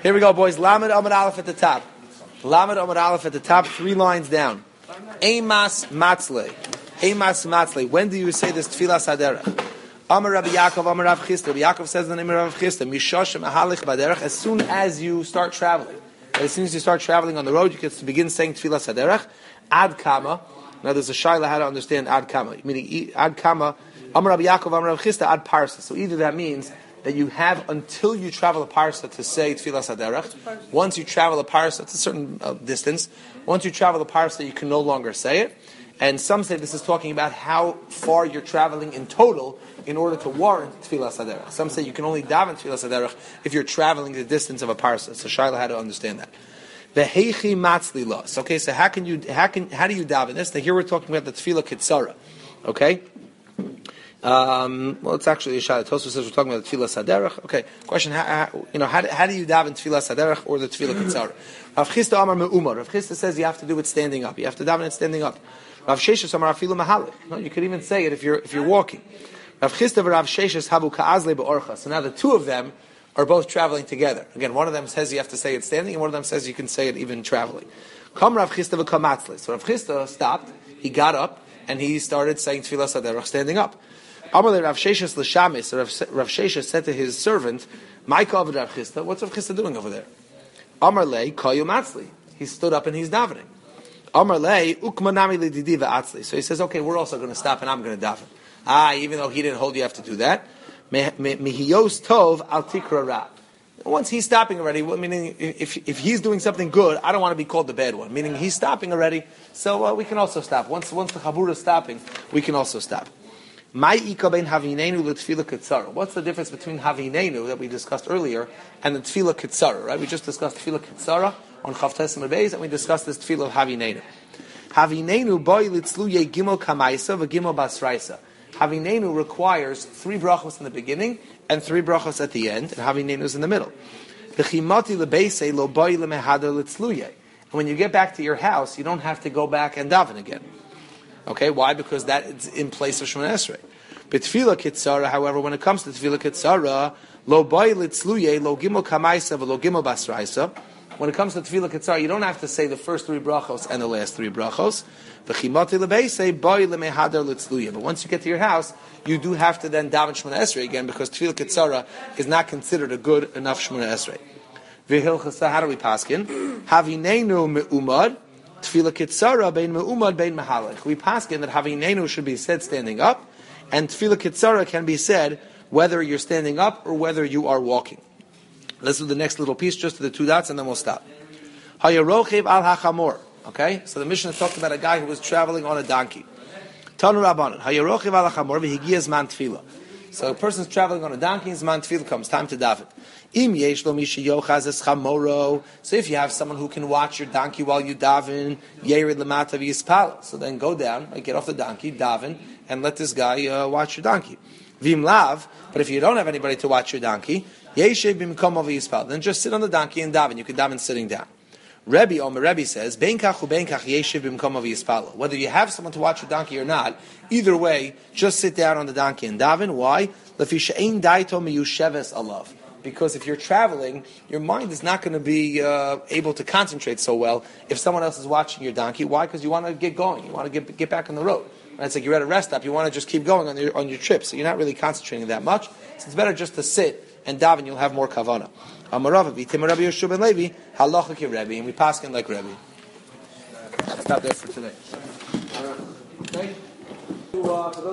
Here we go, boys. Lamed Amud Aleph at the top. Lamed Amud Aleph at the top, 3 lines down. Eimas Matzle. Eimas Matzle. When do you say this Tfilas Haderech? Amar Rabbi Yaakov, Amar Rav Chisda. Rabbi Yaakov says the name of Rav Chisda. Mishoshem Ahalich Baderech. As soon as you start traveling. As soon as you start traveling on the road, you can begin saying Tfilas Haderech. Ad Kama. Now there's a shayla how to understand Ad Kama. Meaning Ad Kama. Amar Rabbi Yaakov, Amar Rav Chisda. Ad Parsa. So either that means that you have until you travel a parsa to say Tfilas Haderech. Once you travel a parsa, it's a certain distance. Once you travel a parsa, you can no longer say it. And some say this is talking about how far you're traveling in total in order to warrant Tfilas Haderech. Some say you can only daven Tfilas Haderech if you're traveling the distance of a parsa. So Shaila had to understand that. V'heichi matzli los. Okay, so how do you daven this? Now here we're talking about the Tfilah Kitzara. Okay. Well, it's actually a Shaila. Tosfos says we're talking about the Tfilas Haderech. Okay. Question: how do you daven Tfilas Haderech or the Tfilah Kitzara? Rav Chisda Amar Me'umar. Rav Chisda says you have to do it standing up. You have to daven it standing up. Rav Sheshes Amar Afilu Mahalik. No, you could even say it if you're walking. Rav Chisda and Rav Sheshes Habu Ka'azle Be'orcha. So now the two of them are both traveling together. Again, one of them says you have to say it standing, and one of them says you can say it even traveling. Come Rav Chisda v'Kamatzle. So Rav Chisda stopped. He got up and he started saying Tfilas Haderech standing up. Amar Rav Sheshes l'Shamis. Rav Sheshes said to his servant, "Ma'ika of Rav Chisda. What's Rav Chisda doing over there?" Amar lei Kayu Matzli. He stood up and he's davening. Amar lei Ukmanami lididi ve'atzli. So he says, "Okay, we're also going to stop and I'm going to daven." Even though he didn't hold you have to do that. Mihiyos tov al tikra ra. Once he's stopping already, meaning if he's doing something good, I don't want to be called the bad one. Meaning he's stopping already, so we can also stop. Once the chabur is stopping, we can also stop. What's the difference between Havinenu that we discussed earlier and the Tfilah Kitzara? Right, we just discussed Tfilah Kitzara on Chavtes and Beis, and we discussed this Tfilah of Havinenu. Havinenu boy litzluye gimel kamaisa v'gimel basraisa. Havinenu requires 3 brachos in the beginning and 3 brachos at the end, and Havinenu is in the middle. V'chimati lebeisei lo boy lemehadar litzluye. And when you get back to your house, you don't have to go back and daven again. Okay, why? Because that is in place of Shemona Esrei. But Tfilah Kitzara, however, when it comes to Tfilah Kitzara, lo boy litzluye lo gimel kamaisa v'lo gimel basraisa. When it comes to Tfilah Kitzara, you don't have to say the first 3 brachos and the last 3 brachos. V'chimati lebeisei boy lemehadar litzluye. But once you get to your house, you do have to then daven Shemona Esrei again because Tfilah Kitzara is not considered a good enough Shemona Esrei. V'hilchasa, how do we paskin? Havinenu me'umad. Tfilah Kitzara bein me'umad bein mehalech. We paskin that Havinenu should be said standing up, and Tfilah Kitzara can be said whether you're standing up or whether you are walking. Let's do the next little piece, just to the 2 dots, and then we'll stop. Hayarochev al hachamor. Okay, so the Mishnah talked about a guy who was traveling on a donkey. Tanu Rabbanan. Hayarochev al hachamor v'higiyah zman tefillah. So a person's traveling on a donkey, and zman tefillah comes, time to daven. Im yesh lo mishi yochaz es chamoro. So if you have someone who can watch your donkey while you daven, yerid lemata v'yispal. So then go down, get off the donkey, daven, and let this guy watch your donkey. Vim lav. But if you don't have anybody to watch your donkey, yeshev b'mkom v'yispal. Then just sit on the donkey and daven. You can daven sitting down. Rebbe says, Ben kach u ben kach yeshiv b'mkom v'yispal. Whether you have someone to watch your donkey or not, either way, just sit down on the donkey and daven. Why? Lefi she'ein daito miyusheves alav. Because if you're traveling, your mind is not going to be able to concentrate so well if someone else is watching your donkey. Why? Because you want to get going. You want to get back on the road. Right? It's like you're at a rest stop. You want to just keep going on your trip. So you're not really concentrating that much. So it's better just to sit and daven. You'll have more kavanah. Amarav v'tim Rabbi Yeshua ben Levi halacha ki Rebbe, and we paskin like Rebbe. Stop there for today. Okay.